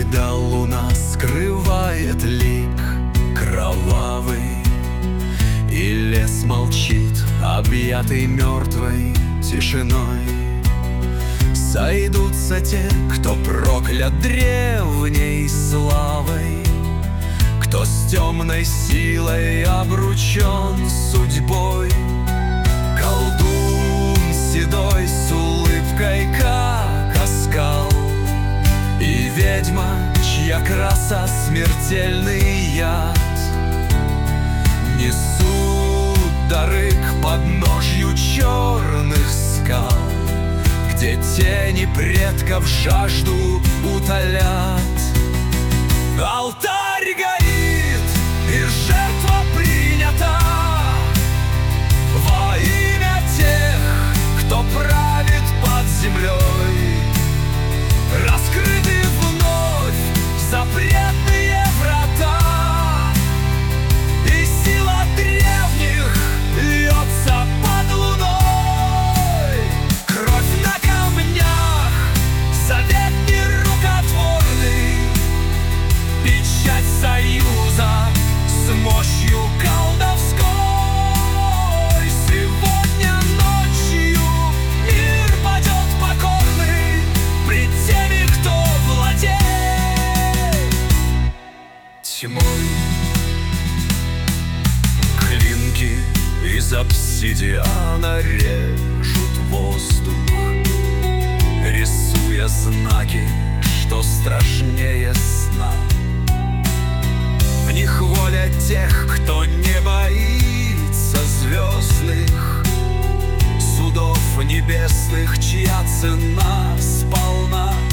когда луна скрывает лик кровавый, и лес молчит, объятый мертвой тишиной. Сойдутся те, кто проклят древней славой, кто с темной силой обручен судьбой. Колдун седой с улыбкой, как оскал, и ведьма, чья краса смертельный яд, несут дары к подножью черных скал, где тени предков жажду утолят. Алтарь горит, и жертва принята во имя тех, кто правит под землей. Раскрыты вновь запретные врата, и сила древних льется под луной. Кровь на камнях, завет нерукотворный, печать союза с мощью колдовской. Сегодня ночью мир падет покорный пред теми, кто владеет тьмой. Клинки из обсидиана режут воздух, рисуя знаки, что страшнее сна. В них воля тех, кто не боится звездных судов небесных, чья цена сполна.